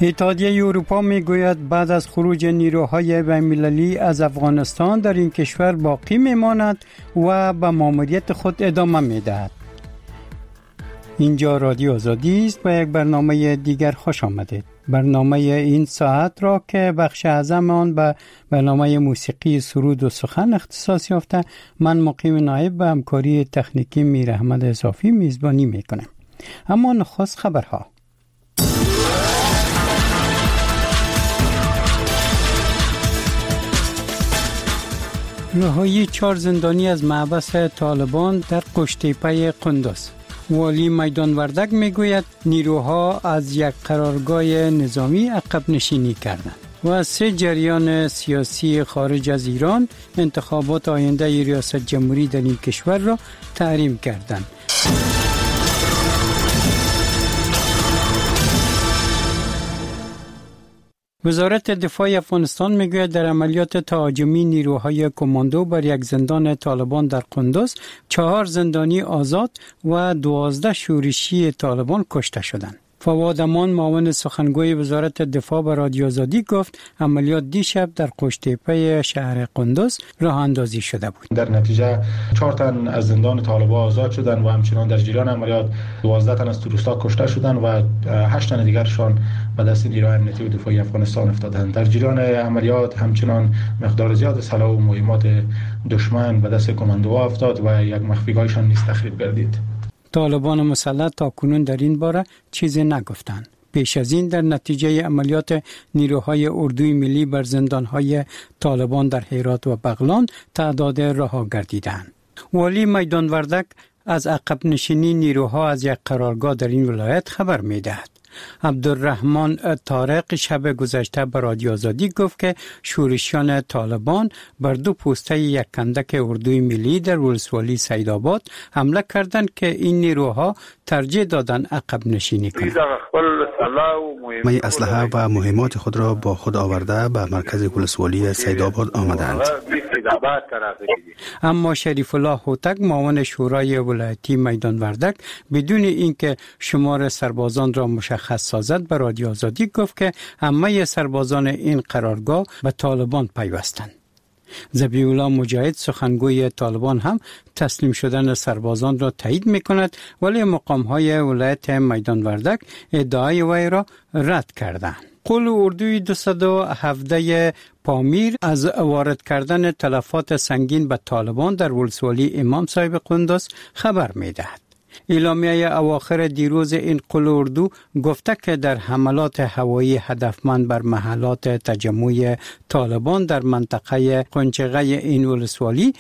اتحادیه اروپا میگوید بعد از خروج نیروهای بین‌المللی از افغانستان در این کشور باقی میماند و به ماموریت خود ادامه میدهد. اینجا رادیو آزادی است. به یک برنامه دیگر خوش آمدید. برنامه این ساعت را که بخش اعظم آن به برنامه موسیقی سرود و سخن اختصاص یافته، من مقیم نایب به همکاری تکنیکی میر احمد اضافی میزبانی میکنم. اما نخست خبرها. رهایی 4 زندانی از محبس طالبان در قشتیپه قندوز. والی میدان وردک میگوید نیروها از یک قرارگاه نظامی عقب نشینی کردند. و 3 جریان سیاسی خارج از ایران انتخابات آینده ریاست جمهوری در این کشور را تحریم کردند. وزارت دفاع افغانستان میگوید در عملیات تهاجمی نیروهای کماندو بر یک زندان طالبان در قندوز 4 زندانی آزاد و 12 شورشی طالبان کشته شدند. فواد امان معاون سخنگوی وزارت دفاع به رادیو آزادی گفت عملیات دیشب در قشتیپه شهر قندوز راه اندازی شده بود. در نتیجه 4 تن از زندان طالبان آزاد شدند و همچنان در جریان عملیات 12 تن از تروریست‌ها کشته شدند و 8 تن دیگرشان به دست نیروهای امنیتی و دفاعی افغانستان افتادند. در جریان عملیات همچنان مقدار زیاد سلاح و مهمات دشمن به دست کماندوها افتاد و یک مخفیگاهشان نیز تخریب گردید. طالبان مسلح تاکنون در این باره چیزی نگفتند. پیش از این در نتیجه عملیات نیروهای اردوی ملی بر زندانهای طالبان در هرات و بغلان تعداد رها گردیدند. والی میدان وردک از عقب نشینی نیروها از یک قرارگاه در این ولایت خبر می‌دهد. عبدالرحمن طارق شب گذشته به رادیو آزادی گفت که شورشیان طالبان بر 2 پوسته یک کندک اردوی ملی در ولسوالی سیدآباد حمله کردند که این نیروها ترجیح دادند عقب نشینی کنند. می اسلحه و مهمات خود را با خود آورده به مرکز ولسوالی سیدآباد آمدند. اما شریف الله هوتک معاون شورای ولایتی میدان وردک بدون اینکه شمار سربازان را مشخص سازد به رادیو آزادی گفت که همه سربازان این قرارگاه به طالبان پیوستند. ذبیح الله مجاهد سخنگوی طالبان هم تسلیم شدن سربازان را تایید می‌کند، ولی مقام‌های ولایت میدان وردک ادعای وی را رد کردند. قول اردوی 217 پامیر از وارد کردن تلفات سنگین به طالبان در ولسوالی امام صاحب قندوز خبر می‌دهد. اعلامیه اواخر دیروز این قول اردو گفته که در حملات هوایی هدفمند بر محلات تجمع طالبان در منطقه قنچقه این ولسوالی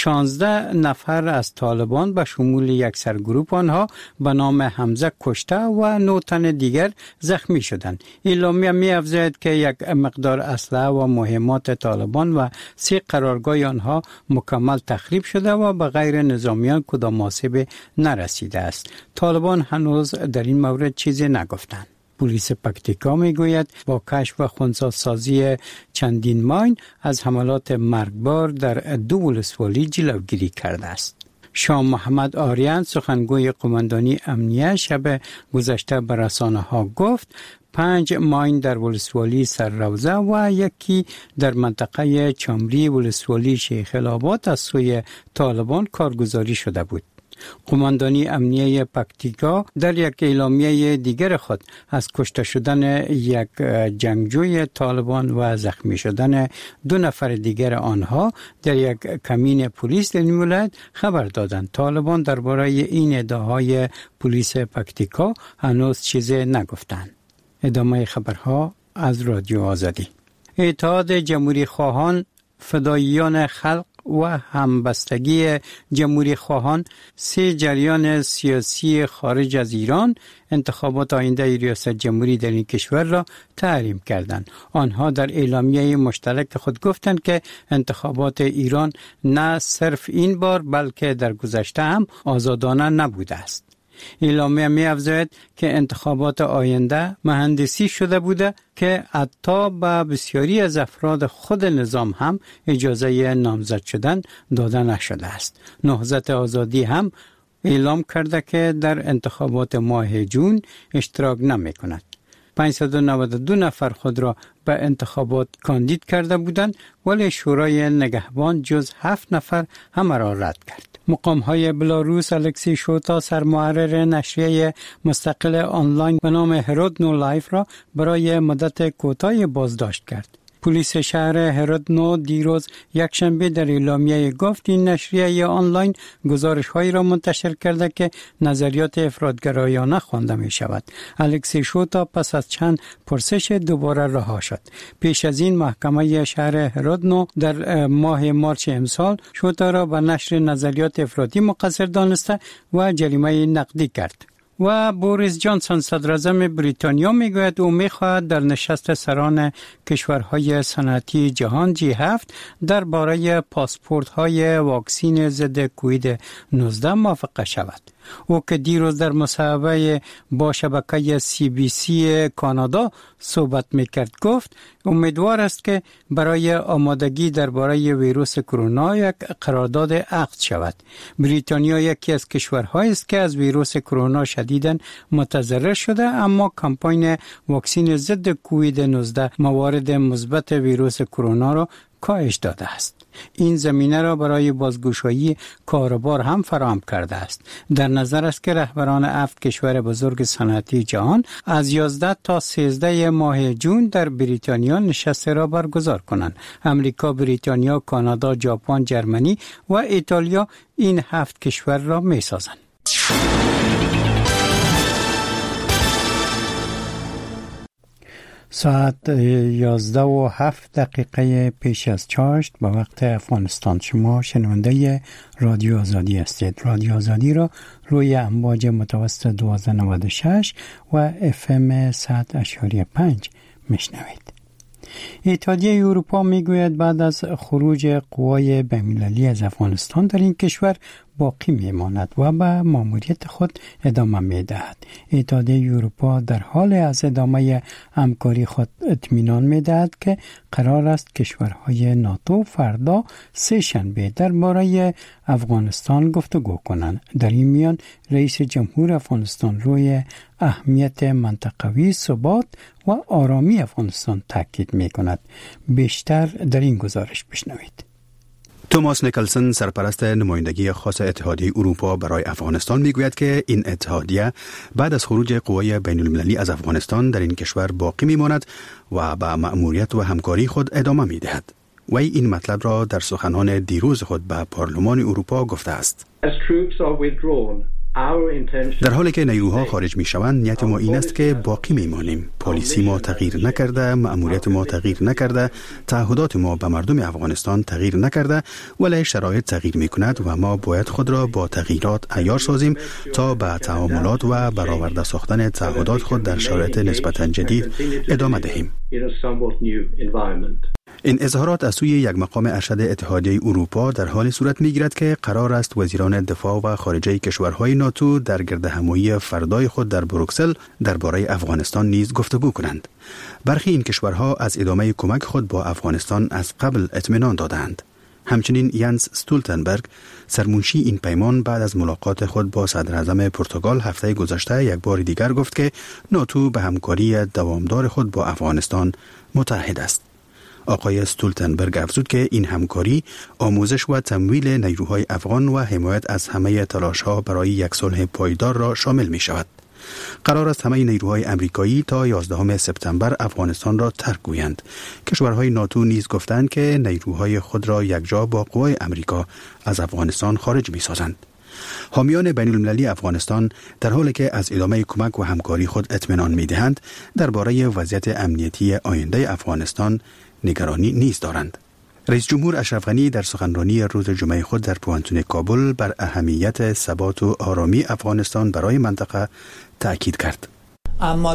16 نفر از طالبان به شمول یک سرگروه آنها به نام حمزه کشته و 9 تن دیگر زخمی شدند. اعلامیه می‌افزاید که یک مقدار اسلحه و مهمات طالبان و 3 قرارگاه آنها مکمل تخریب شده و به غیر نظامیان کدام آسیب نرسیده است. طالبان هنوز در این مورد چیزی نگفتند. پلیس پکتیکا میگوید با کشف و خنثی‌سازی چندین ماین از حملات مرگبار در 2 ولسوالی جلوگیری کرده است. شاه محمد آریان سخنگوی قماندانی امنیه شب گذشته به رسانه‌ها گفت 5 ماین در ولسوالی سرروزه و 1 در منطقه چامری ولسوالی شیخ الآباد از سوی طالبان کارگزاری شده بود. قماندانی امنیه پکتیکا در یک اعلامیه دیگر خود از کشته شدن یک جنگجوی طالبان و زخمی شدن 2 نفر دیگر آنها در یک کمین پلیس در این ولایت خبر دادند. طالبان درباره این ادعاهای پلیس پکتیکا هنوز چیزی نگفتند. ادامه خبرها از رادیو آزادی. اتحاد جمهوری خواهان، فداییان خلق و همبستگی جمهوری خواهان 3 جریان سیاسی خارج از ایران انتخابات آینده ریاست جمهوری در این کشور را تحریم کردند. آنها در اعلامیه مشترک خود گفتند که انتخابات ایران نه صرف این بار بلکه در گذشته هم آزادانه نبوده است. اعلامیه می‌افزاید که انتخابات آینده مهندسی شده بوده که حتی به بسیاری از افراد خود نظام هم اجازه نامزد شدن داده نشده است. نهضت آزادی هم اعلام کرده که در انتخابات ماه جون اشتراک نمی کند. 592 نفر خود را به انتخابات کاندید کرده بودند، ولی شورای نگهبان جز 7 نفر همه را رد کرد. مقام‌های بلاروس الکسی شوتا سرمحرر نشریه مستقل آنلاین به نام هرودنو لایف را برای مدت کوتاهی بازداشت کرد. پلیس شهر هرودنو دیروز یکشنبه در اعلامیه گفت این نشریه آنلاین گزارش‌هایی را منتشر کرده که نظریات افراط‌گرایانه خوانده می‌شود. الکسی شوتا پس از چند پرسش دوباره رها شد. پیش از این محکمه شهر هرودنو در ماه مارس امسال شوتا را به نشر نظریات افراطی مقصر دانسته و جریمه نقدی کرد. و بوریس جانسون صدراعظم بریتانیا میگوید او میخواهد در نشست سران کشورهای صنعتی جهان G7 درباره پاسپورت‌های واکسن ضد کووید 19 موافقه شود. او که دیروز در مصاحبه با شبکه CBC کانادا صحبت میکرد گفت امیدوار است که برای آمادگی درباره ویروس کرونا یک قرارداد عقد شود. بریتانیا یکی از کشورهایی است که از ویروس کرونا شدیداً متضرر شده، اما کمپاین واکسن ضد کووید 19 موارد مثبت ویروس کرونا را کاهش داده است. این زمینه را برای بازگشایی کاروبار هم فراهم کرده است. در نظر است که رهبران 7 کشور بزرگ صنعتی جهان از 11 تا 13 ماه جون در بریتانیا نشست را برگزار کنند. امریکا، بریتانیا، کانادا، ژاپن، جرمنی و ایتالیا این 7 کشور را می‌سازند. ساعت 11:07 پیش از چاشت به وقت افغانستان. شما شنونده رادیو آزادی هستید. رادیو آزادی را روی امواج متوسط 1296 و FM 100.5 میشنوید. اتحادیه اروپا میگوید بعد از خروج قوای بین‌المللی از افغانستان در این کشور باقی میماند و به ماموریت خود ادامه میدهد. اتحادیه اروپا در حال از ادامه همکاری خود اطمینان میدهد که قرار است کشورهای ناتو فردا سه شنبه درباره افغانستان گفتگو کنند. در این میان رئیس جمهور افغانستان روی اهمیت منطقوی ثبات و آرامی افغانستان تاکید میکند. بیشتر در این گزارش بشنوید. توماس نیکلسن سرپرست نمایندگی خاص اتحادیه اروپا برای افغانستان میگوید که این اتحادیه بعد از خروج قوای بین‌المللی از افغانستان در این کشور باقی میماند و به مأموریت و همکاری خود ادامه میدهد. وی این مطلب را در سخنان دیروز خود به پارلمان اروپا گفته است. در حالی که نیروها خارج می شوند، نیت ما این است که باقی می مانیم. پالیسی ما تغییر نکرده، مأموریت ما تغییر نکرده، تعهدات ما به مردم افغانستان تغییر نکرده، ولی شرایط تغییر می کند و ما باید خود را با تغییرات عیار سازیم تا به تعاملات و برآورده ساختن تعهدات خود در شرایط نسبتاً جدید ادامه دهیم. این اظهارات از سوی یک مقام ارشد اتحادیه اروپا در حال صورت می‌گیرد که قرار است وزیران دفاع و خارجه کشورهای ناتو در گردهمایی فردای خود در بروکسل درباره افغانستان نیز گفتگو کنند. برخی این کشورها از ادامه کمک خود با افغانستان از قبل اطمینان دادند. همچنین یانس استولتنبرگ سرمنشی این پیمان بعد از ملاقات خود با صدر اعظم پرتغال هفته گذشته یک بار دیگر گفت که ناتو به همکاری دوامدار خود با افغانستان متحد است. آقای استولتنبرگ افزود که این همکاری آموزش و تمویل نیروهای افغان و حمایت از همه تلاش‌ها برای یک صلح پایدار را شامل می شود. قرار است همه نیروهای امریکایی تا 11 سپتامبر افغانستان را ترک گویند. کشورهای ناتو نیز گفتند که نیروهای خود را یکجا با قوای امریکا از افغانستان خارج می سازند. حامیان بین‌المللی افغانستان در حالی که از ادامه کمک و همکاری خود اطمینان می دهند، درباره وضعیت امنیتی آینده افغانستان نگرانی نیز دارند. رئیس جمهور اشرف غنی در سخنرانی روز جمعه خود در پوانتون کابل بر اهمیت ثبات و آرامی افغانستان برای منطقه تأکید کرد. اما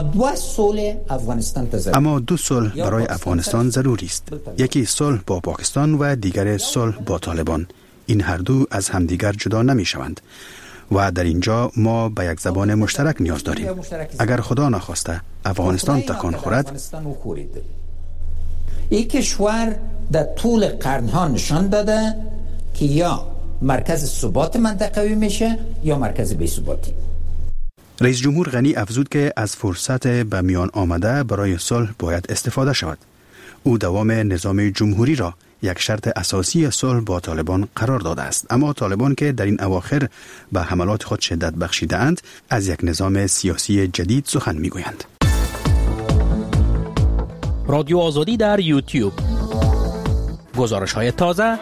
دو صلح برای افغانستان ضروری است. یکی صلح با پاکستان و دیگر صلح با طالبان. این هر دو از همدیگر جدا نمی شوند و در اینجا ما به یک زبان مشترک نیاز داریم. اگر خدا نخواسته افغانستان تکان خورد، این کشور در طول قرنها نشان داده که یا مرکز ثبات منطقوی میشه یا مرکز بی‌ثباتی. رئیس جمهور غنی افزود که از فرصت به میان آمده برای صلح باید استفاده شود. او دوام نظام جمهوری را یک شرط اساسی صلح با طالبان قرار داده است، اما طالبان که در این اواخر به حملات خود شدت بخشیده‌اند از یک نظام سیاسی جدید سخن می‌گویند. رادیو آزادی در یوتیوب، گزارش‌های تازه.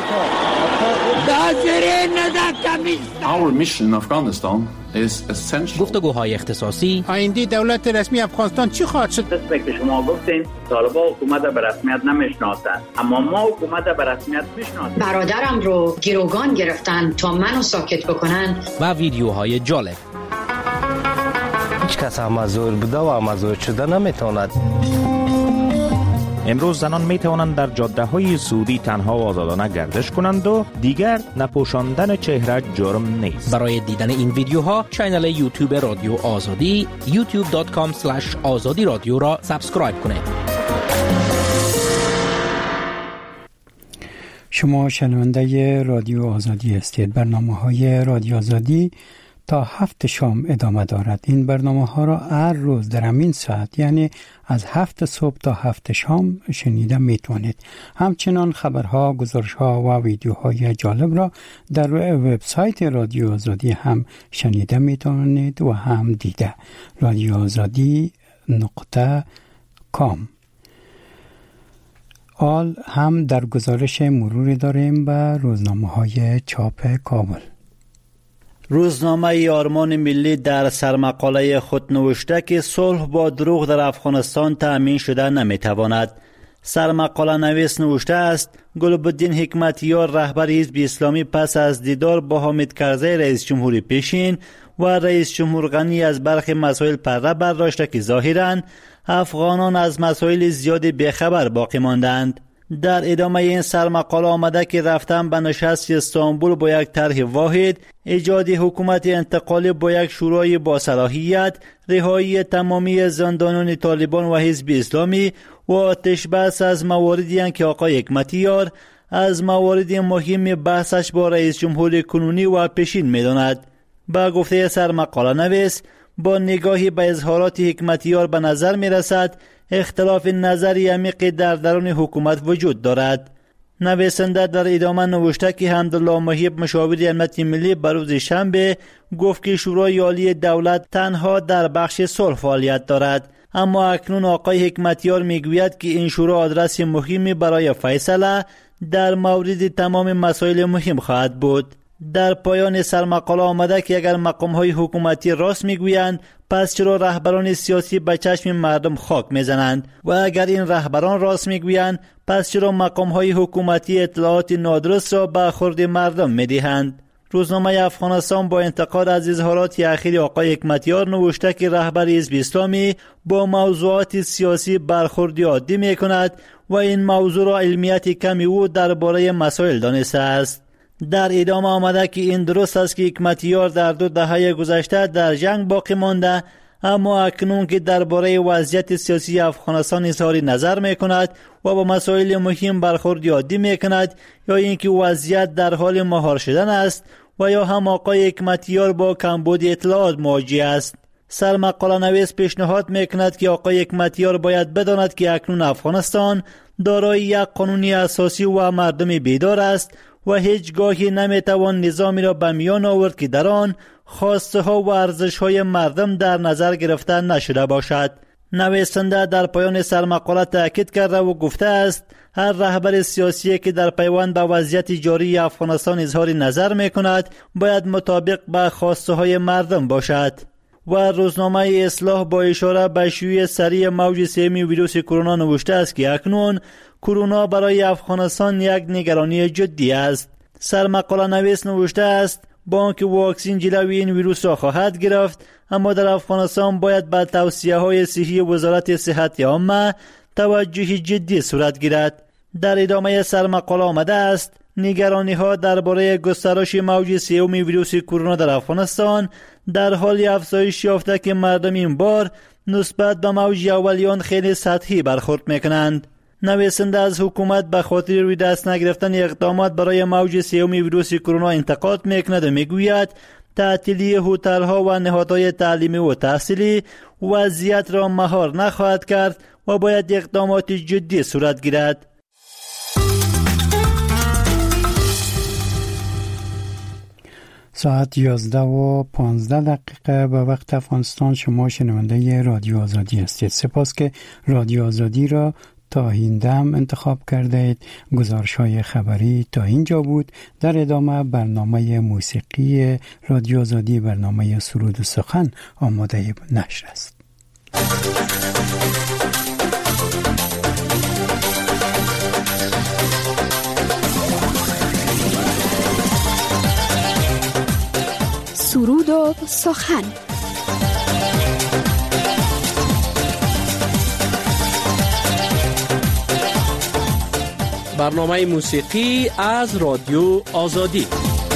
Our mission in Afghanistan is essential. گفتگوهای اختصاصی. آینده دولت رسمی افغانستان چی خواهد شد؟ مثل که شما گفتین طالبان حکومت به رسمیت نمیشناسند، اما ما حکومت به رسمیت میشناسیم. برادرم رو گروگان گرفتن تا منو ساکت بکنن. و ویدیوهای جالب. هیچ کس مزور بوده و مزور شده نمیتواند. امروز زنان می توانند در جاده های سعودی تنها و آزادانه گردش کنند و دیگر نپوشاندن چهره جرم نیست. برای دیدن این ویدیوها چینل یوتیوب رادیو آزادی youtube.com/azadi رادیو را سابسکرایب کنید. شما شنونده رادیو آزادی هستید. برنامه‌های رادیو آزادی تا 7 شام ادامه دارد. این برنامه‌ها را هر روز در همین ساعت، یعنی از 7 صبح تا 7 شام شنیده میتونید. همچنان خبرها، گزارش‌ها و ویدیوهای جالب را در وبسایت رادیو آزادی هم شنیده میتونید و هم دیده. radioazadi.com. آل هم در گزارش مروری داریم به روزنامه‌های چاپ کابل. روزنامه آرمان ملی در سرمقاله خود نوشته که صلح با دروغ در افغانستان تأمین شده نمیتواند. سرمقاله نویس نوشته است گلبالدین حکمتیار رهبر حزب اسلامی پس از دیدار با حامد کرزی رئیس جمهور پیشین و رئیس جمهور غنی از برخی مسائل پرده برداشته که ظاهراً افغانان از مسائل زیادی بیخبر باقی ماندند. در ادامه این سرمقاله آمده که رفتن به نشست استانبول با یک طرح واحد، ایجاد حکومت انتقالی با یک شورای با صلاحیت، رهایی تمامی زندانیان طالبان و حزب اسلامی و آتش بس از مواردی که آقای حکمتیار از موارد مهم بحثش با رئیس جمهور کنونی و پیشین می‌داند. با گفته سرمقاله نویس، با نگاهی به اظهارات حکمتیار به نظر می‌رسد اختلاف نظری عمیق در درون حکومت وجود دارد. نویسنده در ادامه نوشته که حمدالله محب مشاور امنیت ملی بر روز شنبه گفت که شورای عالی دولت تنها در بخش صلح فعالیت دارد، اما اکنون آقای حکمتیار میگوید که این شورا آدرس مهمی برای فیصله در مورد تمام مسائل مهم خواهد بود. در پایان سرمقاله آمده که اگر مقام‌های حکومتی راست میگویند، پس چرا رهبران سیاسی به چشم مردم خاک میزنند؟ و اگر این رهبران راست میگویند، پس چرا مقام‌های حکومتی اطلاعات نادرست را به خورد مردم میدهند؟ روزنامه افغانستان با انتقاد از اظهارات اخیر آقای حکمتیار نوشته که رهبر حزب اسلامی با موضوعات سیاسی برخوردی عادی میکند و این موضوع را علمیت کمی او درباره مسائل دانسته است. در ادامه آمده که این درست است که حکمتیار در 2 دهه گذشته در جنگ باقی مانده، اما اکنون که درباره وضعیت سیاسی افغانستان اظهار نظر میکند و با مسائل مهم برخورد عادی میکند، یا اینکه وضعیت در حال مهار شدن است و یا هم آقای حکمتیار با کمبود اطلاعات مواجه است. سرمقاله نویس پیشنهاد میکند که آقای حکمتیار باید بداند که اکنون افغانستان دارای یک قانون اساسی و مردم بیدار است و هیچگاهی نمیتوان نظامی را به میان آورد که در آن خواسته ها و ارزش های مردم در نظر گرفته نشده باشد. نویسنده در پایان سرمقاله تاکید کرده و گفته است هر رهبر سیاسی که در پیوند به وضعیت جاری افغانستان اظهار نظر میکند باید مطابق به خواسته های مردم باشد. و روزنامه اصلاح با اشاره به شیوع سریع موج سوم ویروس کرونا نوشته است که اکنون کرونا برای افغانستان یک نگرانی جدی است. سرمقاله نویس نوشته است با آنکه واکسن جلوی این ویروس را خواهد گرفت، اما در افغانستان باید به توصیه های صحی وزارت صحت عامه توجه جدی صورت گیرد. در ادامه سرمقاله آمده است نگرانی ها درباره گسترش موج سوم ویروس کرونا در افغانستان در حال افزایش یافته که مردم این بار نسبت به موج اولیان خیلی سطحی برخورد میکنند. نویسنده از حکومت به خاطر روی دست نگرفتن اقدامات برای موج سوم ویروس کرونا انتقاد میکند و میگوید تعطیلی هتل‌ها و نهادهای تعلیمی و تحصیلی وضعیت را مهار نخواهد کرد و باید اقدامات جدی صورت گیرد. ساعت 11:15 به وقت افغانستان. شما شنونده رادیو آزادی هستید. سپاس که رادیو آزادی را تا این دم انتخاب کرده اید. گزارش‌های خبری تا اینجا بود. در ادامه برنامه موسیقی رادیو آزادی، برنامه سرود و سخن آماده نشر است. سرود و سخن. برنامه موسیقی از رادیو آزادی.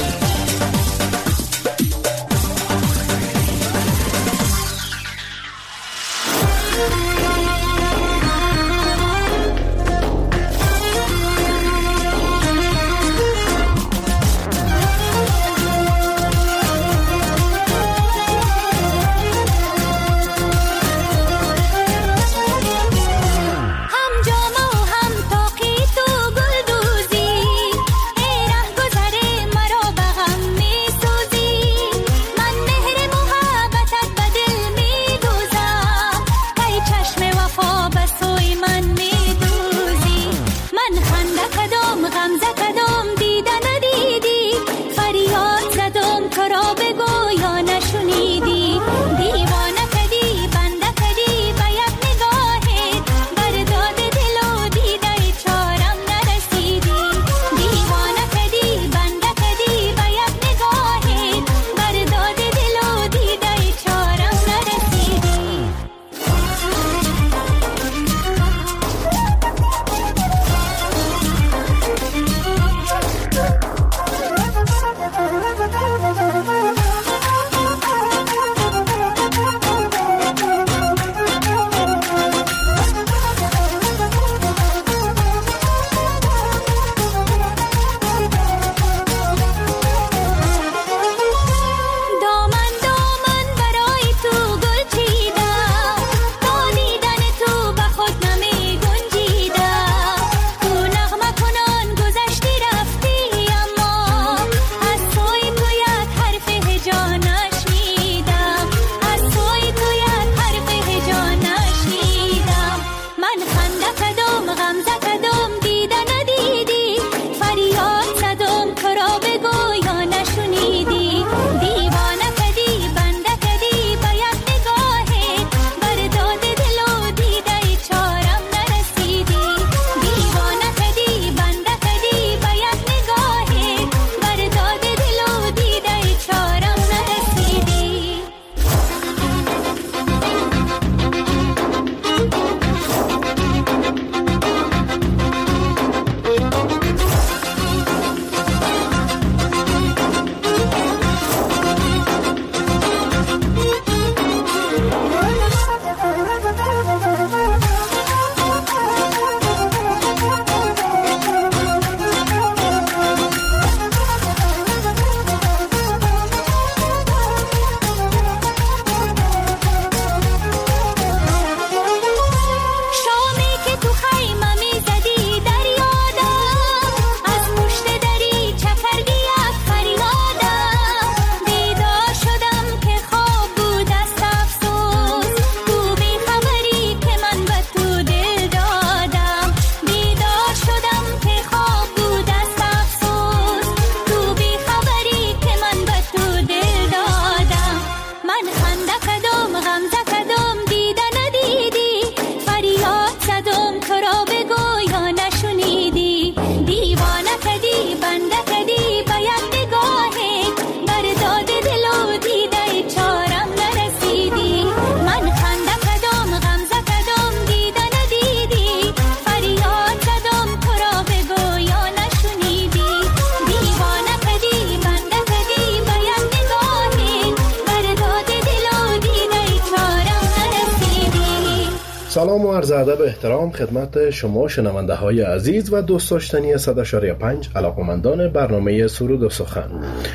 سلام و عرض ادب احترام خدمت شما شنونده های عزیز و دوست داشتنی 100.5 علاقمندان برنامه سرود و سخن.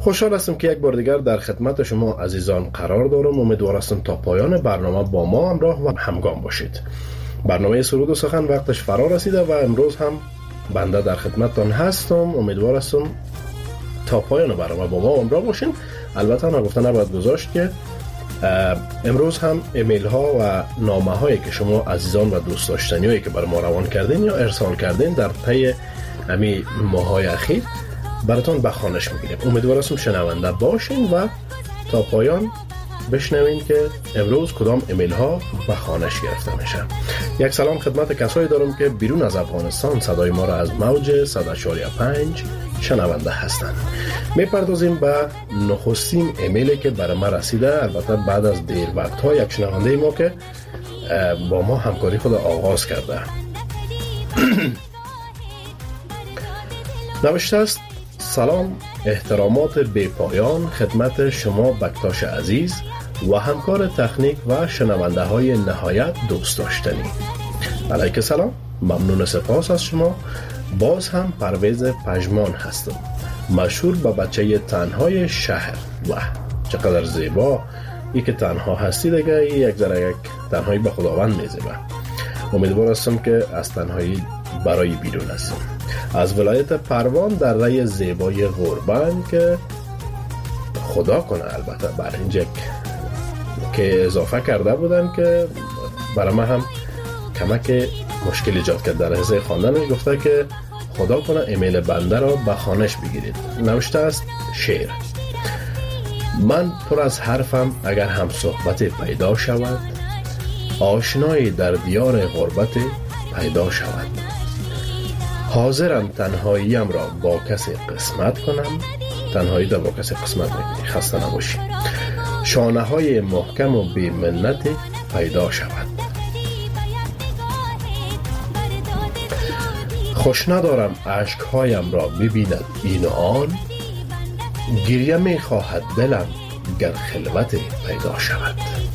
خوشحال هستم که یک بار دیگر در خدمت شما عزیزان قرار دارم. امیدوار هستم تا پایان برنامه با ما همراه و همگام باشید. برنامه سرود و سخن وقتش فرا رسیده و امروز هم بنده در خدمتتان هستم. امیدوار هستم تا پایان برنامه با ما همراه باشین. البته نگفتن نباید گذاشت که امروز هم ایمیل ها و نامه هایی که شما عزیزان و دوست داشتنی هایی که برای ما روان کردین یا ارسال کردین در طی همین ماهای اخیر براتون به خوانش میگیریم. امیدوار هستم شنونده باشین و تا پایان بشنوین که امروز کدام ایمیل ها به خوانش گرفته میشن. یک سلام خدمت کسایی دارم که بیرون از افغانستان صدای ما را از موج 100.5 شنونده هستند. میپردازیم به نخستین ایمیلی که برای ما رسیده، البته بعد از دیر وقت‌ها یک شنونده ما که با ما همکاری خود آغاز کرده. نوشته است: سلام، احترامات بی پایان خدمت شما بکتاش عزیز و همکار تکنیک و شنونده های نهایت دوست داشتنی. علیک سلام، ممنون سپاس از شما. باز هم پرویز پژمان هستم، مشهور به بچه تنهای شهر. و چقدر زیبا ای که تنها هستی دیگه، یک تنهایی به خداوند میزیبه. امیدوار هستم که از تنهایی برای بیرون هستم. از ولایت پروان در رای زیبای غربان که خدا کنه، البته بر اینجا که اضافه کرده بودن که برای من هم کمک مشکل ایجاد کرد در لحظه خواندنش. گفته که خدا کنه ایمیل بنده را به خوانش بگیرید. نوشته است: شعر. من پر از حرفم اگر هم صحبت پیدا شود، آشنایی در دیار غربت پیدا شود. حاضرم تنهاییم را با کسی قسمت کنم. تنهایی را با کسی قسمت نکنی، خسته نباشی. شانه های محکم و بی منت پیدا شود. خوش ندارم عشق هایم را ببیند این و آن، گریه می خواهد دلم گر خلوت پیدا شود.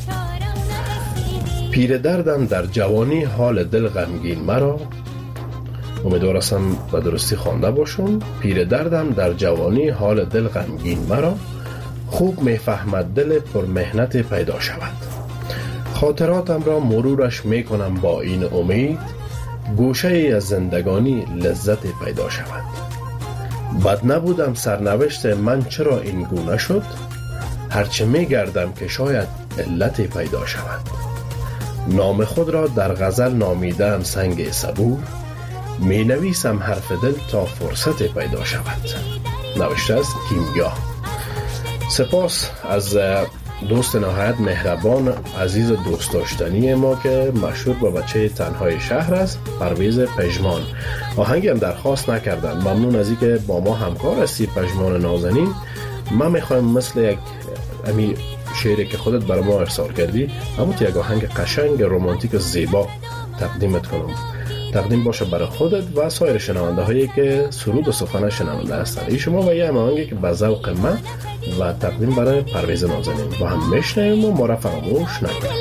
پیر دردم در جوانی حال دل غمگین مرا. امیدوار هستم به درستی خوانده باشم. پیر دردم در جوانی حال دل غمگین مرا، خوب میفهمد دل پر مهنت پیدا شود. خاطراتم را مرورش میکنم با این امید، گوشه ای از زندگانی لذت پیدا شود. بد نبودم سرنوشت من چرا این گونه شد، هرچه میگردم که شاید علت پیدا شود. نام خود را در غزل نامیدم سنگ صبور، می نویسم حرف دل تا فرصت پیدا شود. نوشته از کیمیا. سپاس از دوست نهایت مهربان عزیز دوست داشتنی ما که مشهور با بچه تنهای شهر است، پرویز پژمان. آهنگی هم درخواست نکردن. ممنون از اینکه با ما همکار هستی پژمان نازنین. من میخوایم مثل یک شعری که خودت برای ما ارسال کردی، اما یک آهنگ قشنگ رمانتیک زیبا تقدیمت کنم. تقدیم باشه برای خودت و سایر شنونده هایی که سرود و سخن شنونده هستند. این شما و یه آهنگی که به ذوق من و تقدیم برای پرویز نازنین با هم میشنویم و ما را فراموش نکنید.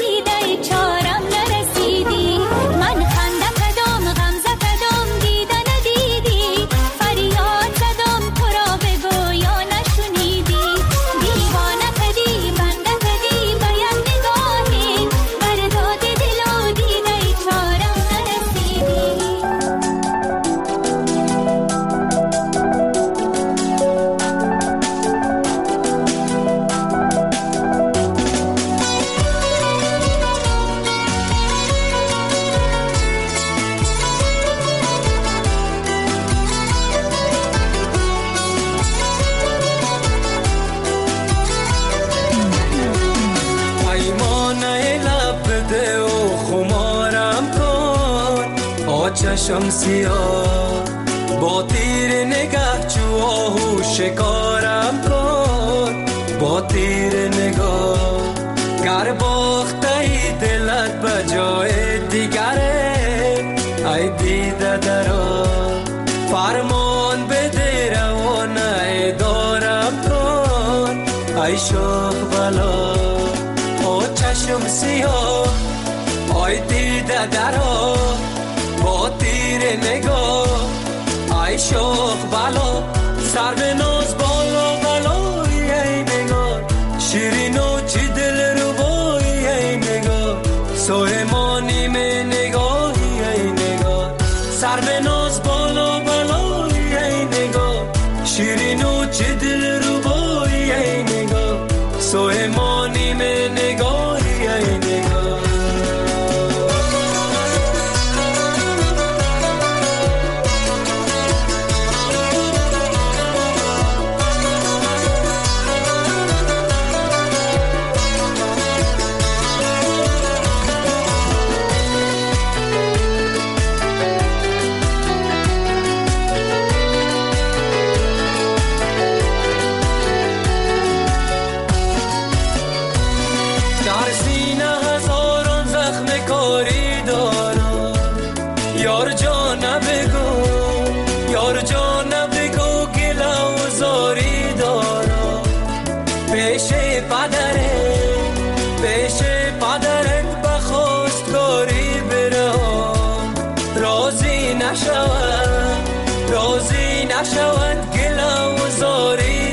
چشم سیاه با تیر نگاه چو آهو شکارم کن، با تیر نگاه گر باخته ای دلت به جای دیگره، ای دیده درا فرمان بده روانه دارم کن، ای شوخ بلا او چشم سیاه، ای دیده درا با تیر نگاه، ای شوخ بلا سر به ناز بالا چه دل ربایی ای نگاه سلیمانی من نگاهی ای نگاه نشود گلم و زاری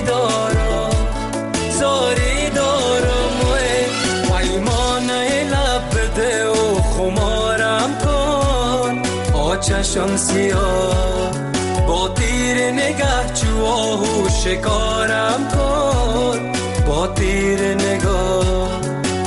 دارم و پیمانه لب بده و خمارم کن آچشم سیاه با تیر نگه چو آهو شکارم کن با تیر نگاه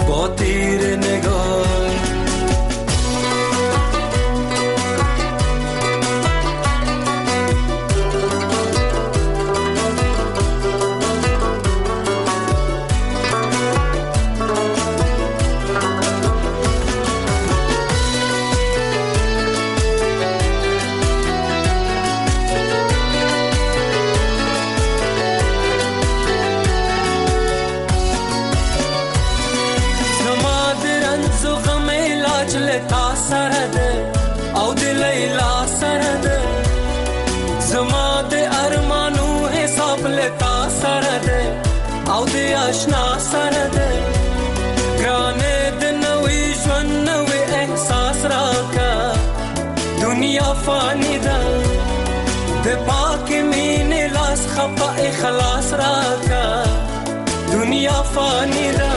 او د لیلا سره ده زما د ارمانو حساب لتا سره ده او د آشنا سره ده ګرانه د نوې ژوند نوې احساس راکا دنیا فانی ده د پاک مینې لاس خفا اخلاص راکا دنیا فانی ده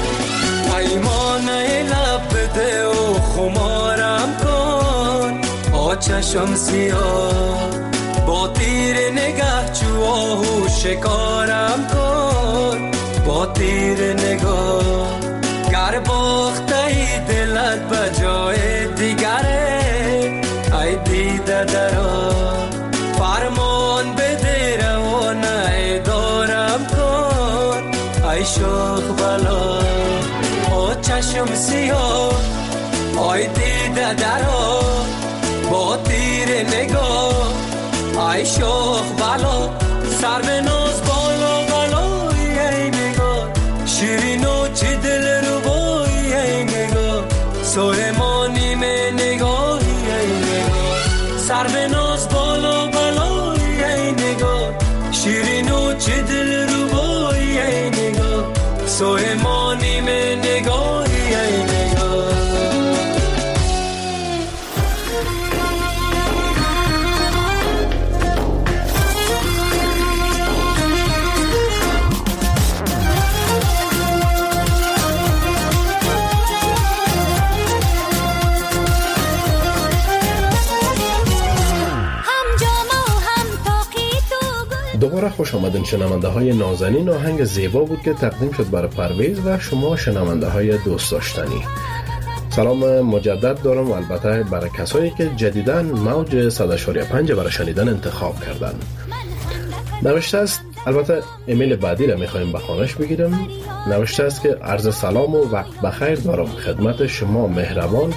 پیمانه لب ده و خمارم کن آچشم سیاه با تیر نگه چو آهو شکارم کن با تیر نگاه گر باخته ای دلت به جای دیگره ای دیده درا فرمان بده روانه دارم کن ای شوخ بلا چشم سیاه آی دیده درا با تیر نگاه آی شوخ بلا سر به ناز بالا ای نگاه شیرین و چه دل ربایی ای نگاه سلیمانی من نگاهی ای نگاه سر به ناز بالا ای نگاه شیرین و چه دل ربایی ای نگاه سلیمانی من نگاهی ای نگاه دوباره خوش آمدین شنونده های نازنین. آهنگ زیبا بود که تقدیم شد برای پرویز و شما شنونده های دوست داشتنی. سلام مجدد دارم و البته برای کسایی که جدیداً موج 100.5 برای شنیدن انتخاب کردن. نوشته است، البته ایمیل بعدی را میخوایم به خوانش بگیرم. نوشته است که عرض سلام و وقت بخیر دارم خدمت شما مهربان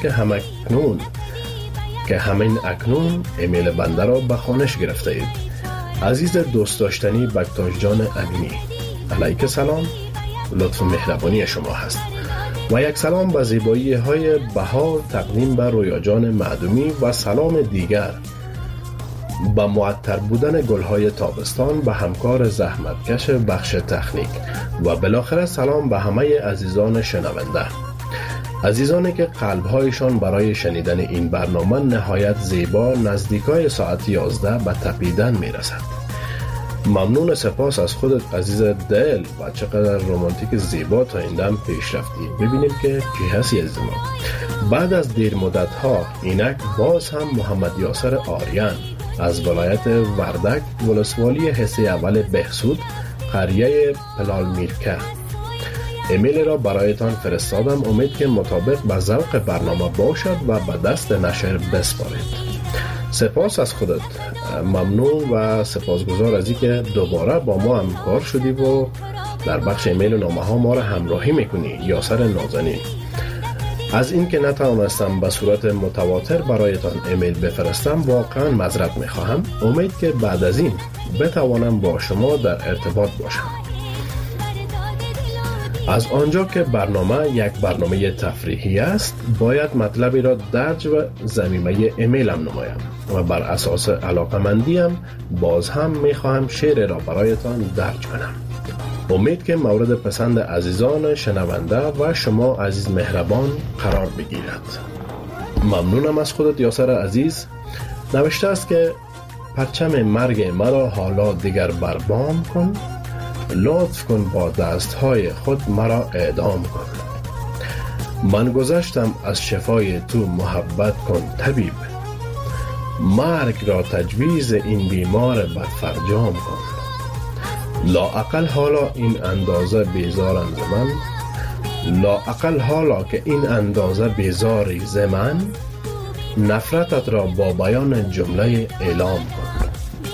که همین اکنون ایمیل بنده را به خوانش گرفته اید. عزیز دوست داشتنی بکتاش جان امینی، علیک سلام، لطف مهربانی شما هست و یک سلام به زیبایی های بهار تقدیم به رویا جان معدومی و سلام دیگر به معطر بودن گلهای تابستان به همکار زحمتکش بخش تکنیک و بالاخره سلام به همه عزیزان شنونده، عزیزانی که قلبهایشان برای شنیدن این برنامه نهایت زیبا نزدیکای ساعت 11 به تپیدن میرسد. ممنون، سپاس از خودت عزیز دل و چقدر رومانتیک زیبا تا این دم پیش رفتی. ببینیم که کی هستی از ما. بعد از دیر مدت ها اینک باز هم محمد یاسر آریان از ولایت وردک، ولسوالی حصه اول بهسود، قریه پلال میرکه. ایمیل را برایتان فرستادم. امید که مطابق به ذوق برنامه باشد و به دست نشر بسپارید. سپاس از خودت. ممنون و سپاسگزار از اینکه دوباره با ما همکار شدی و در بخش ایمیل و نامه ها ما را همراهی میکنی. یاسر نازنین. از اینکه نتوانستم به صورت متواتر برایتان ایمیل بفرستم واقعا معذرت میخواهم. امید که بعد از این بتوانم با شما در ارتباط باشم. از آنجا که برنامه یک برنامه تفریحی است، باید مطلبی را درج و ضمیمه ایمیلم نمایم و بر اساس علاقمندیم باز هم میخواهم شعر را برایتان درج کنم. امید که مورد پسند عزیزان شنونده و شما عزیز مهربان قرار بگیرد. ممنونم از خودت یاسر عزیز. نوشته است که پرچم مرگ مرا حالا دیگر بربام کن، لطف کن با دستهای خود مرا اعدام کن. من گذشتم از شفای تو محبت کن طبیب، مرگ را تجویز این بیمار بدفرجام کن. لااقل حالا این اندازه بیزارم ز من، لااقل حالا که این اندازه بیزاری ز من، نفرتت را با بیان جمله اعلام کن.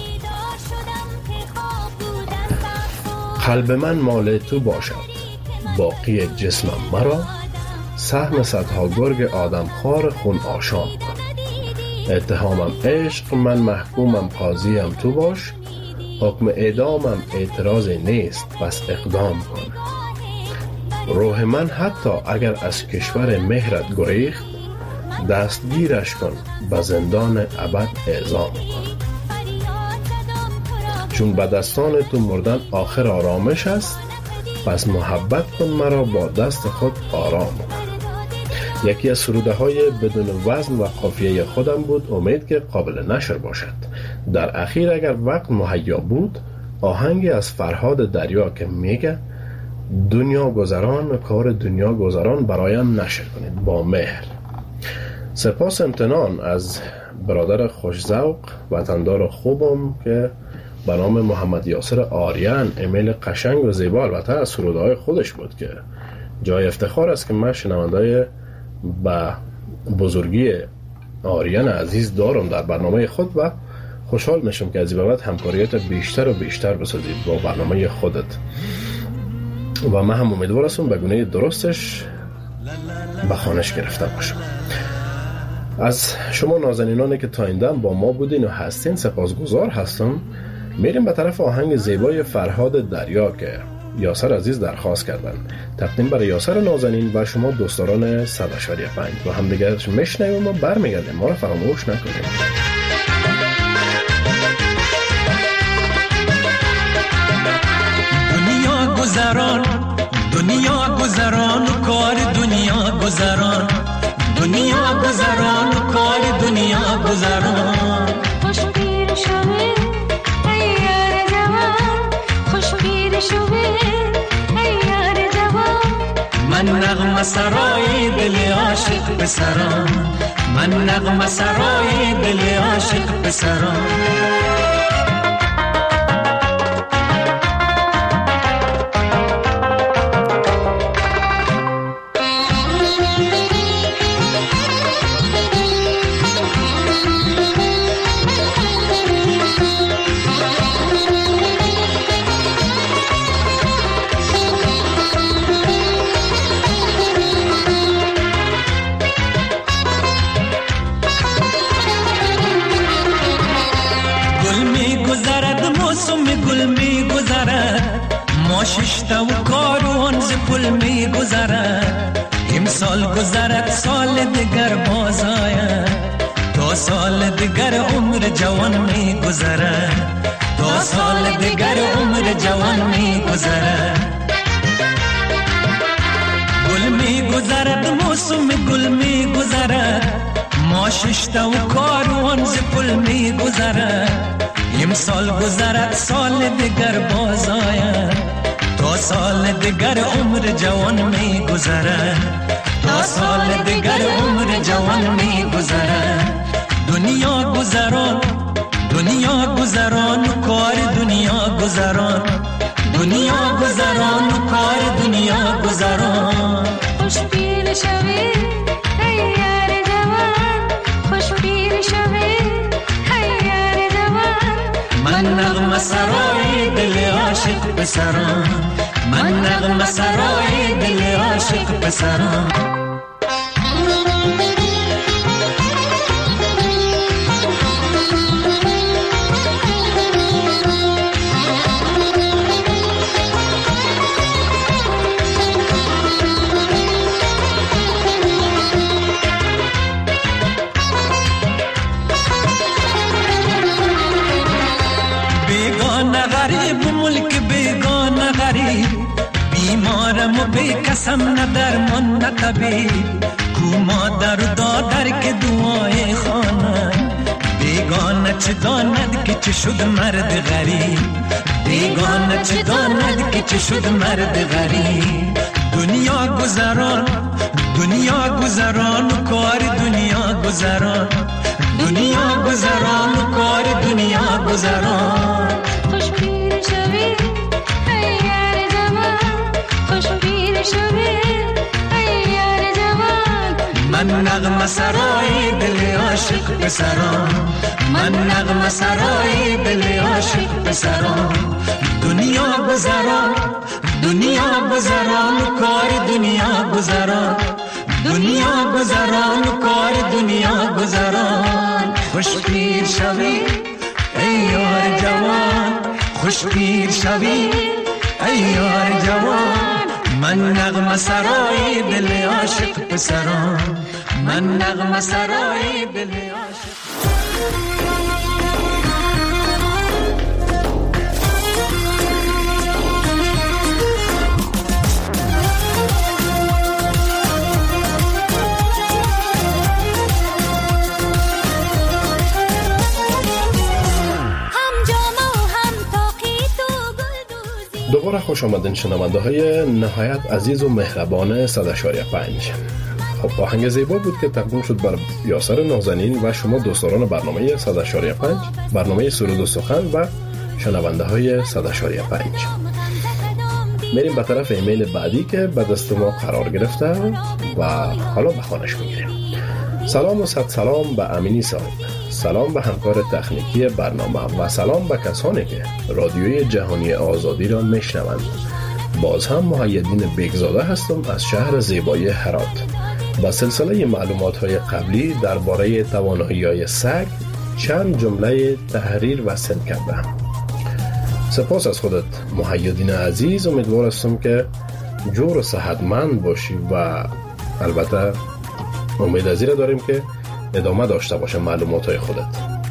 قلب من مال تو باشد، باقی جسمم مرا، سهم صدها گرگ آدم خار خون آشام کن. اتهامم عشق، من محکومم قاضیم تو باش، حکم اعدامم اعتراض نیست پس اقدام کن. روح من حتی اگر از کشور مهرت گریخت، دستگیرش کن به زندان ابد اعزام کن. چون به دستان تو مردن آخر آرامش است، پس محبت کن مرا با دست خود آرام کن. یکی از سروده های بدون وزن و قافیه خودم بود. امید که قابل نشر باشد. در اخیر اگر وقت مهیا بود، آهنگی از فرهاد دریا که میگه دنیا گذران کار دنیا گذران برایم نشر کنید با مهر. سپاس امتنان از برادر خوش‌ذوق وطندار خوبم که به نام محمد یاسر آریان ایمیل قشنگ و زیبا، البته از سرودهای خودش بود که جای افتخار است که من شنوندای با بزرگی آریان عزیز دارم در برنامه خود و خوشحال میشم که از این بعد همکاریات بیشتر و بیشتر بسازید با برنامه خودت و من هم امیدوار هستم به گونه درستش به خوانش گرفته باشم. از شما نازنینانی که تا این دم با ما بودین و هستین سپاسگزار هستم. میریم به طرف آهنگ زیبای فرهاد دریا که یاسر عزیز درخواست کردن. تقدیم برای یاسر نازنین و شما دوستداران 100.5 و هم دیگر میشنویم و برمیگردیم. ما را فراموش نکنید. دنیا گذران، دنیا گذران و کار دنیا گذران، دنیا گذران و کار دنیا گذران. خوش پیر شوه ای یار جوان، خوش پیر شوه ای یار جوان. من نغمه سرای دل عاشق پسران، من نغمه سرای دل عاشق پسران. ششتا و کاروان ز پل می گذرد، امسال گذرد سال دیگر باز آید، تا سال دیگر عمر جوان می گذرد، تا سال دیگر عمر جوان می گذرد. گل می گذرد موسم گل می گذرد، ما ششتا و کاروان ز پل می گذرد، امسال گذرد سال دیگر باز آید، تا سال دیگر عمر جوان می گذرد، تا سال دیگر عمر جوان می گذرد. دنیا گذران، دنیا گذران و کار دنیا گذران، دنیا گذران و کار دنیا گذران. خوش پیر شوی ای یار جوان، خوش پیر شوی ای یار جوان. من نغمه سرای دل عاشق پسران، من نغمه سرای دل عاشق پسران. بیمارم و بی قسم نه درمان نه طبیب، کو مادر و دادر که دعای خوانند. بیگانه چه داند که چه شد مرد غریب، بیگانه چه داند که چه شد مرد غریب. دنیا گذران، دنیا گذران و کار دنیا گذران، دنیا گذران و کار دنیا گذران. خوش پیر شوی ای یار جوان، خوش پیر شوی ای یار جوان. من نغمه سرای دل عاشق پسران، من نغمه سرای دل عاشق پسران. دنیا گذران، دنیا گذران و کار دنیا گذران، دنیا گذران و کار دنیا گذران. خوش پیر شوی ای یار جوان، خوش پیر شوی ای یار جوان. من نغمه سرای دل عاشق پسران، من نغمه سرای دل عاشق. دوباره خوش آمدین شنونده های نهایت عزیز و مهربان 100.5. خب آهنگ زیبا بود که تقدیم شد بر یاسر نازنین و شما دوستداران برنامه 100.5، برنامه سرود و سخن و شنونده های 100.5. میریم به طرف ایمیل بعدی که به دست ما قرار گرفته و حالا به خوانش میگیریم. سلام و صد سلام به امینی صاحب، سلام به همکار تکنیکی برنامه و سلام به کسانی که رادیوی جهانی آزادی را میشنوند. باز هم محیدین بیگزاده هستم از شهر زیبای هرات. با سلسله معلومات‌های قبلی درباره توانایی‌های سگ چند جمله تحریر و سند کردم. سپاس از خودت محیدین عزیز، امیدوار هستم که جور و صحتمند باشی و البته امید از این داریم که ادامه داشته باشه معلومات‌های خودت.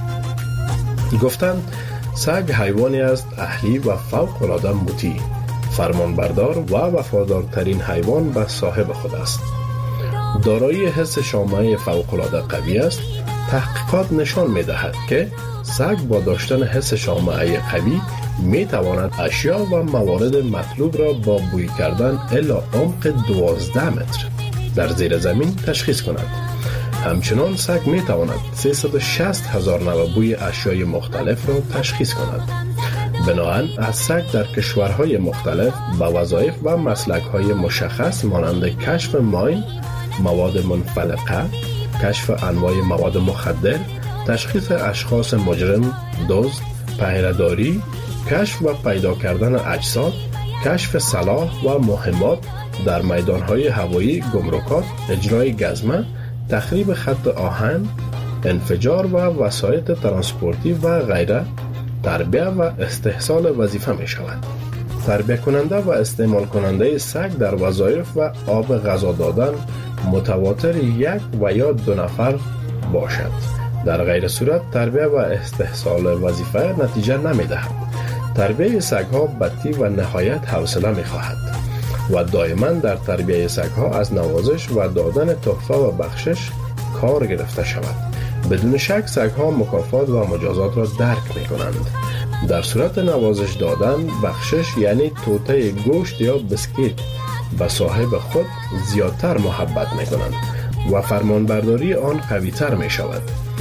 گفتن سگ حیوانی است اهلی و فوق‌العاده مطیع، فرمانبردار و وفادارترین حیوان به صاحب خود است. دارای حس شامه فوق‌العاده قوی است. تحقیقات نشان می‌دهد که سگ با داشتن حس شامه قوی می‌تواند اشیا و موارد مطلوب را با بوی کردن الی عمق 12 متر در زیر زمین تشخیص کند. همچنان سگ می تواند 360,000 نوع بوی اشیای مختلف را تشخیص کند. بنابراین از سگ در کشورهای مختلف با وظایف و مسلک‌های مشخص مانند کشف ماین، مواد منفلقه، کشف انواع مواد مخدر، تشخیص اشخاص مجرم، دزد، پهره‌داری، کشف و پیدا کردن اجساد، کشف سلاح و مهمات در میدانهای هوایی، گمرکات، اجرای گزمه، تخریب خط آهن، انفجار و وسایط ترانسپورتی و غیره، تربیه و استحصال وظیفه می شود. تربیه کننده و استعمال کننده سگ در وظایف و آب غذا دادن متواتر 1 و یا 2 نفر باشد. در غیر صورت تربیه و استحصال وظیفه نتیجه نمی دهد. تربیه سگ ها بدی و نهایت حوصله می خواهد و دائما در تربیه سگ ها از نوازش و دادن تحفه و بخشش کار گرفته شود. بدون شک سگ ها مکافات و مجازات را درک می کنند. در صورت نوازش دادن بخشش یعنی توته گوشت یا بسکیت به صاحب خود زیادتر محبت می کنند و فرمانبرداری آن قوی تر می شود.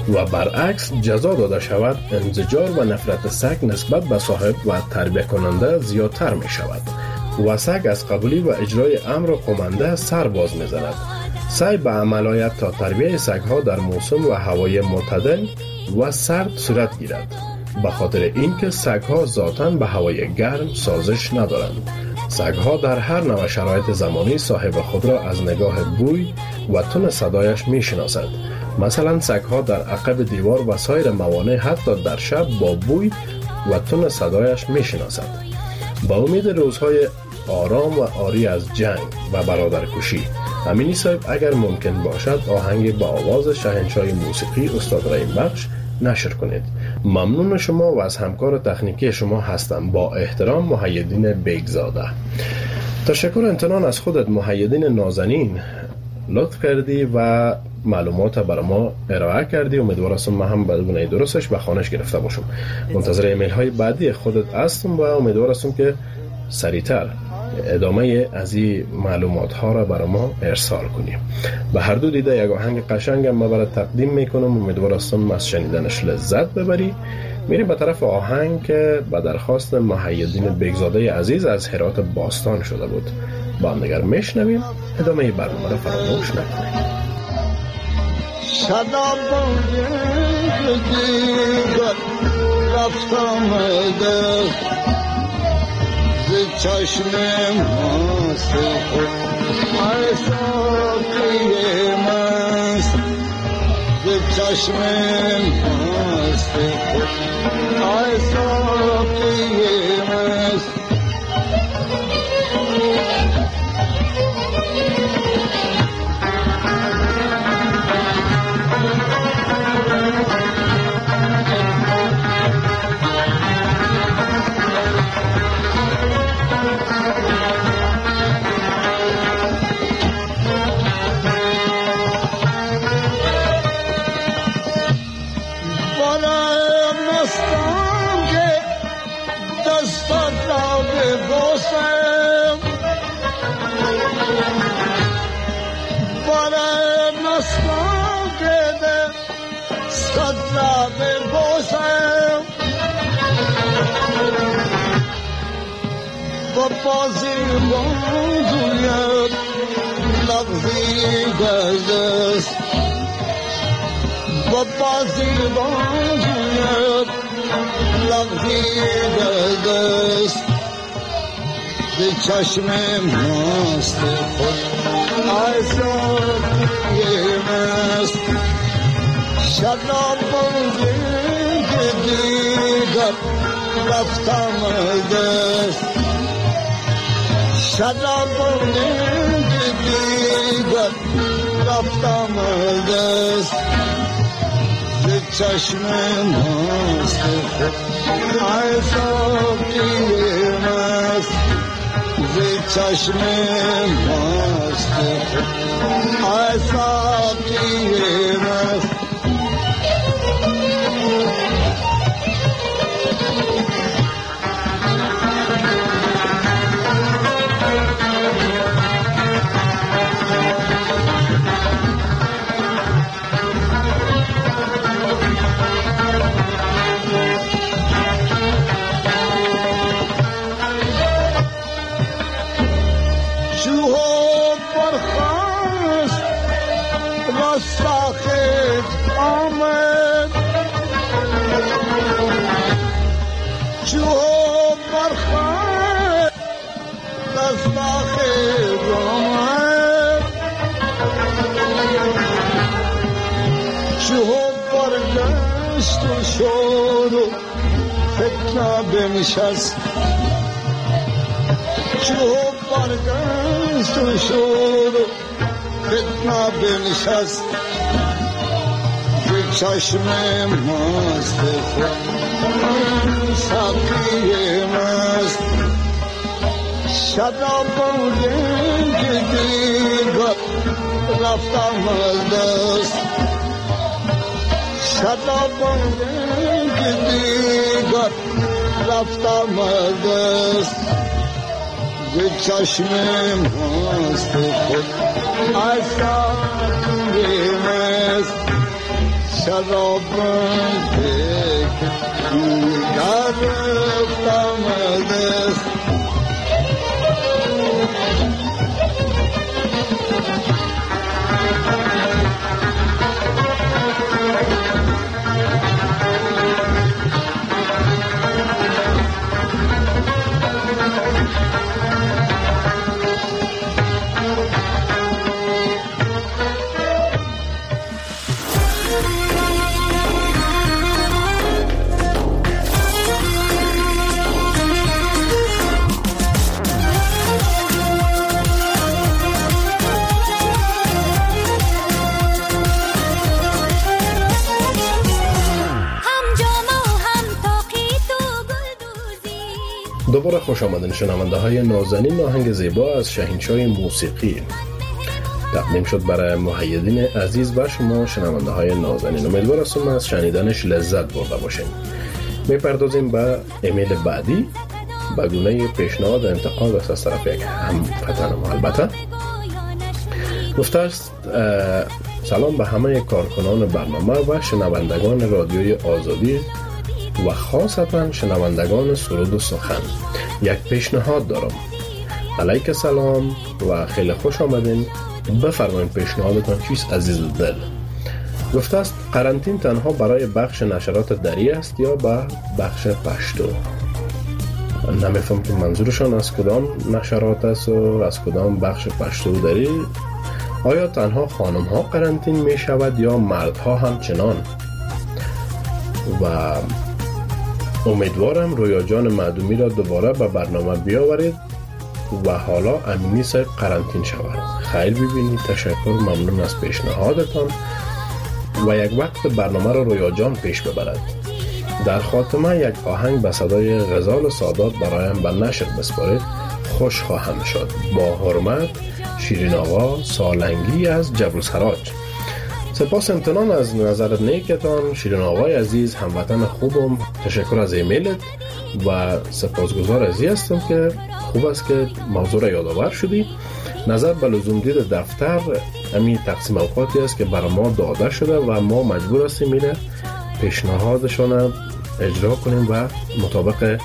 و برعکس جزا داده شود، انزجار و نفرت سگ نسبت به صاحب و تربیه کننده زیادتر می شود و سگ از قبولی و اجرای امر قمنده سر باز می زند. سعی به عمل آید تا تربیه سگ‌ها در موسم و هوای معتدل و سرد صورت گیرد، به خاطر اینکه سگ‌ها ذاتاً به هوای گرم سازش ندارند. سگ‌ها در هر نوع شرایط زمانی صاحب خود را از نگاه بوی و تن صدایش می‌شناسند. مثلا سگ‌ها در عقب دیوار و سایر موانع حتی در شب با بوی و تن صدایش می‌شناسند. با امید روزهای آرام و آری از جنگ و برادرکشی، امینی صاحب اگر ممکن باشد آهنگ با آواز شاهنشاه موسیقی استاد رحیم بخش نشر کنید. ممنون شما و از همکار تکنیکی شما هستم. با احترام، محیدین بیگزاده. تشکر امتنان از خودت محیدین نازنین، لطف کردی و معلومات برای ما ارائه کردی. امیدوارم من هم بدون درستش به خانش گرفته باشم. منتظر ایمیل های بعدی خودت هستم و امیدوارم که سریعتر ادامه از این معلومات ها را برای ما ارسال کنیم. به هر دو دیده یک آهنگ قشنگ ما برای تقدیم میکنم. امیدوارم از شنیدنش لذت ببری. میریم به طرف آهنگ که به درخواست محیدین بیگزاده عزیز از هرات باستان شده بود. با هم دیگر میشنویم. ادامه برنامه را فراموش نکنید. شدم دیگر رفتم در چشم ماست خود ای ساقی مست، چشم ماست خود ای ساقی مست. بازی بازویت لغزی گذست، بازی بازویت لغزی گذست. به چشم ماست خود ای ساقی مست، شراب بازی که دیگر رفتم دست. شراب بودی دیگر رفتم دست، به چشم ماست خود ای ساقی مست، به چشم ماست خود ای ساقی مست. بنشست چو برگشت و شد فتنه بنشست، به چشم ماست خود ساقی مست. شراب بودیم که دیگر رفتم از دست، شراب بودیم که دیگر رفتم از دست. به چشم ماست خود ای ساقی مست، شراب گرفتم دست دوباره خوش آمدین شنونده های نازنین. آهنگ زیبا از شاهنشاه موسیقی تقدیم شد برای محیدین عزیز و شما شنونده های نازنین. امیدوار هستم از شنیدنش لذت برده باشین. میپردازیم به ایمیل بعدی به گونه پیشنهاد انتقاد است از طرف یک هموطن ما. البته گفته است سلام به همه کارکنان برنامه و شنوندگان رادیوی آزادی و خاصتا شنوندگان سرود و سخن. یک پیشنهاد دارم. علیک سلام و خیلی خوش آمدین. بفرمایید پیشنهادتان چیست عزیز دل؟ گفته است قرنطین تنها برای بخش نشرات دری است یا به بخش پشتو؟ نمیفهم که منظورشان از کدام نشرات است و از کدام بخش پشتو دری. آیا تنها خانم ها قرنطین می شود یا مردها همچنان؟ و امیدوارم رویا جان معدومی را دوباره به برنامه بیاورید و حالا امینی صاحب قرنطین شود. خیر ببینید. تشکر، ممنون از پیشنهادتان و یک وقت برنامه را رویا جان پیش ببرد. در خاتمه یک آهنگ به صدای غزال سادات برایم به نشر بسپارید. خوش خواهم شد. با حرمت، شیرین آقا سالنگی از جبل سراج. سپاس امتنان از نظرت نیکتان شیرین آقای عزیز، هموطن خوبم. تشکر از ایمیلت و سپاسگزار از هستم که خوب است که موضوع را یادآور شدی. نظر به لزوم دید دفتر همین تقسیم اوقاتی است که برای ما داده شده و ما مجبور هستیم میره پیشنهادشان اجرا کنیم و مطابق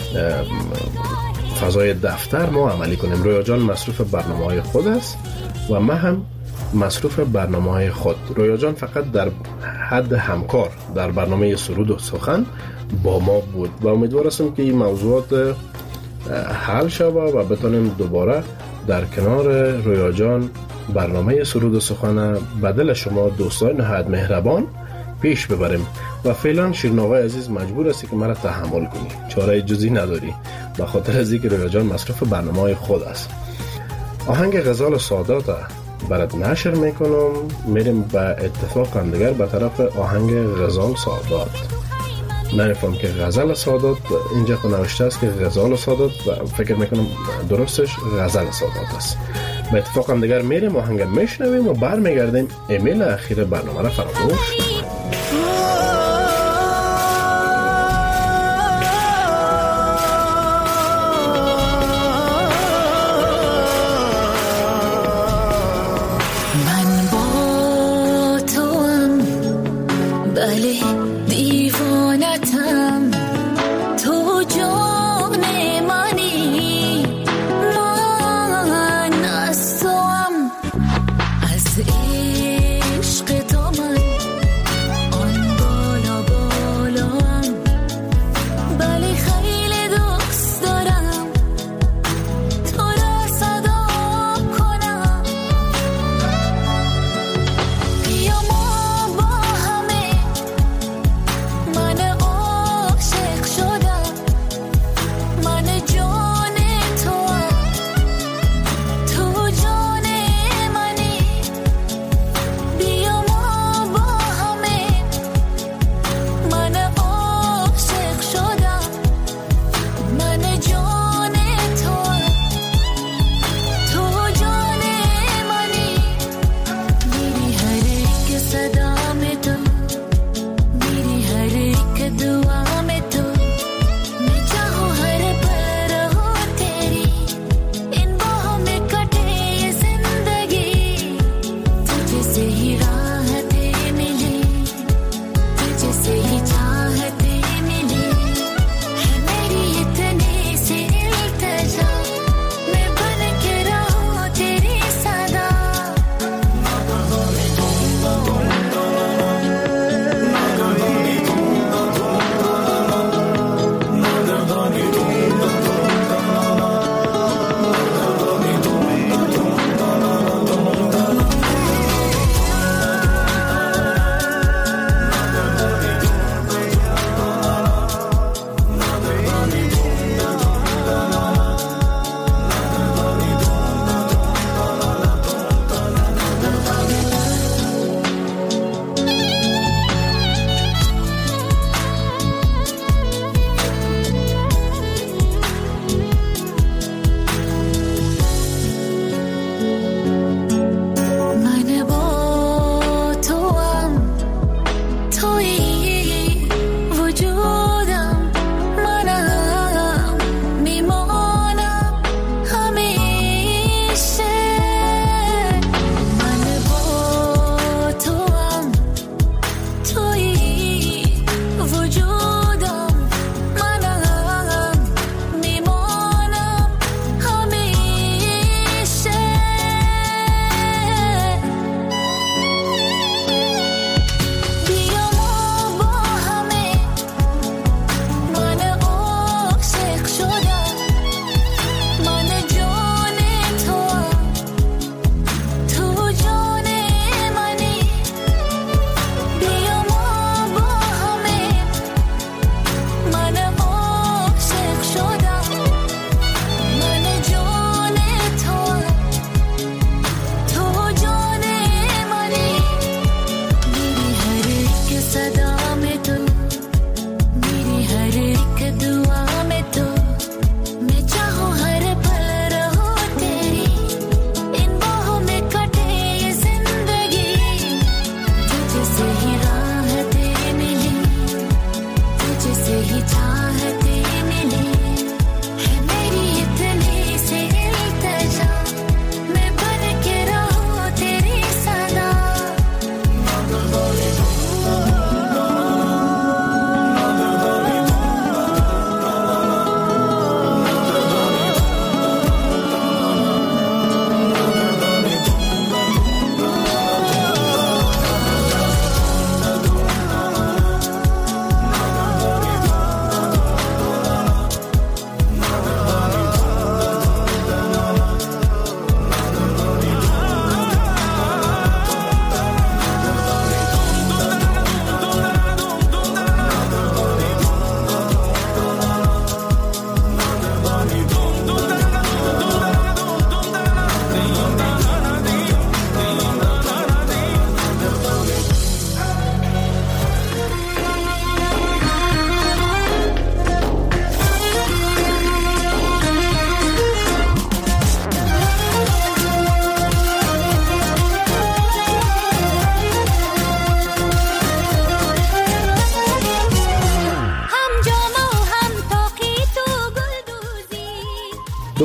فضای دفتر ما عملی کنیم. رویا جان مصروف برنامه‌های خود است و من هم مصروف برنامه‌های خود. رویا جان فقط در حد همکار در برنامه سرود و سخن با ما بود و امیدوار هستم که این موضوعات حل شود و بتونیم دوباره در کنار رویا جان برنامه سرود و سخن بدل شما دوستان نهایت مهربان پیش ببریم. و فعلا شیرین آقای عزیز مجبور هستی که مرا تحمل کنی، چاره جزی نداری به خاطر از اینکه رویا جان مصروف برنامه‌های خود است. آهنگ غزال سادات برات نشر میکنم. میریم به اتفاق هم دیگر به طرف آهنگ غزال سادات. نمیفهم که غزل سادات اینجا نوشته است که غزال سادات، فکر میکنم درستش غزل سادات است. به اتفاق هم دیگر میریم آهنگ میشنویم و برمیگردیم ایمیل اخیر برنامه را فراموش.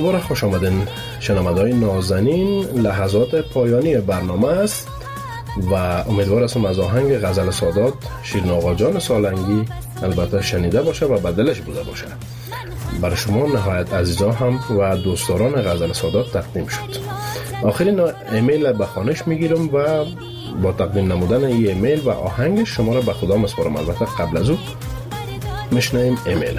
دوباره خوش آمدین شنونده‌های نازنین. لحظات پایانی برنامه است و امیدوار هستم از آهنگ غزل سادات شیرین آقا جان سالنگی البته شنیده باشه و به دلش بوده باشه. برای شما نهایت عزیزا هم و دوستداران غزل سادات تقدیم شد. آخرین ایمیل به خانش میگیرم و با تقدیم نمودن این ایمیل و آهنگ شما را به خدا مسپارم. البته قبل از او میشنویم ایمیل.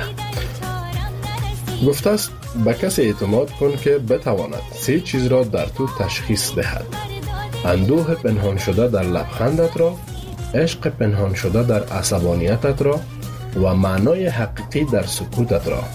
گفته است به کسی اعتماد کن که بتواند 3 چیز را در تو تشخیص دهد: اندوه پنهان شده در لبخندت را، عشق پنهان شده در عصبانیتت را و معنای حقیقی در سکوتت را.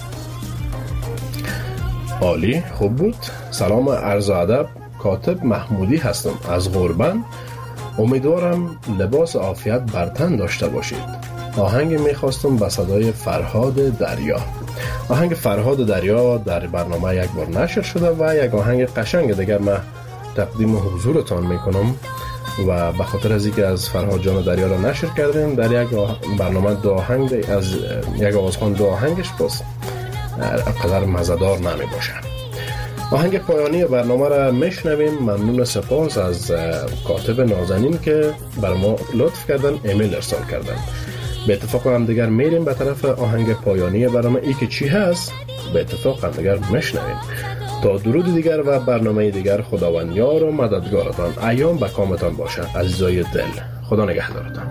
عالی، خوب بود. سلام عرض و ادب، کاتب محمودی هستم از غربن. امیدوارم لباس عافیت بر تن داشته باشید. آهنگ میخواستم به صدای فرهاد دریا. آهنگ فرهاد دریا در برنامه یک بار نشر شده و یک آهنگ قشنگ دیگر من تقدیم حضورتان میکنم و به خاطر از اینکه از فرهاد جان دریا را نشر کردیم در یک برنامه دو آهنگ از یک آوازخوان دو آهنگش باز قدر مزدار نمی باشه. آهنگ پایانی برنامه را میشنویم. ممنون سپاس از کاتب نازنین که بر ما لطف کردن ایمیل ارسال کردن. به اتفاق هم دیگر میریم به طرف آهنگ پایانی برنامه. ای که چی هست به اتفاق هم دیگر میشنویم. تا درود دیگر و برنامه دیگر خداوند یار و مددگارتان ایام به کامتان باشه عزیزای دل. خدا نگهدارتان.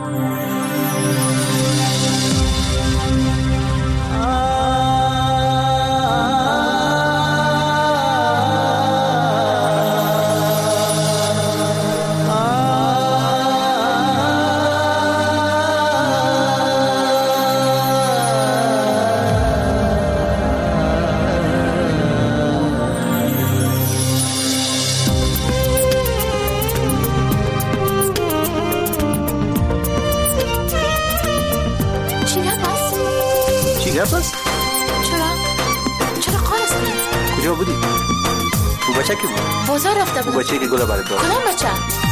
کجا بودی؟ او بچه که بود؟ بازار رفته بودم. او بچه که گل برات داد. کدام بچه؟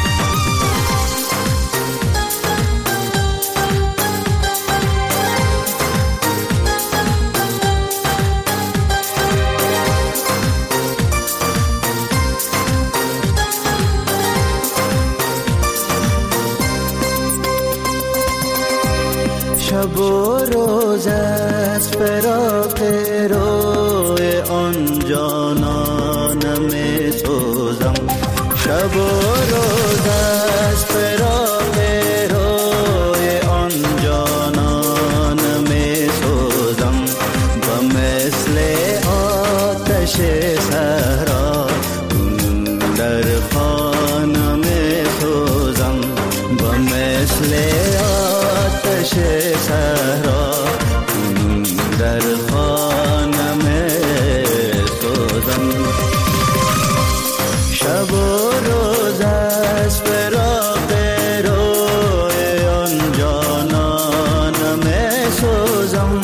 شب و روز از فراق روی آن جانان می سوزم. شب و روز از فراق روی آن جانان می سوزم. و مثل آتش صحرا در خانه می سوزم. و مثل آتش صحرا در خانه می سوزم. شب و روز از فراق روی آن جانان می سوزم.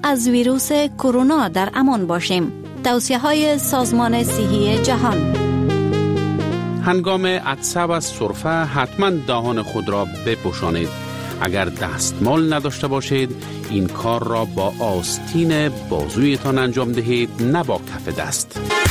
از ویروس کرونا در امان باشیم. توصیه های سازمان صحی جهان. هنگام عطسه و سرفه حتما دهان خود را بپوشانید. اگر دستمال نداشته باشید این کار را با آستین بازویتان انجام دهید، نه با کف دست.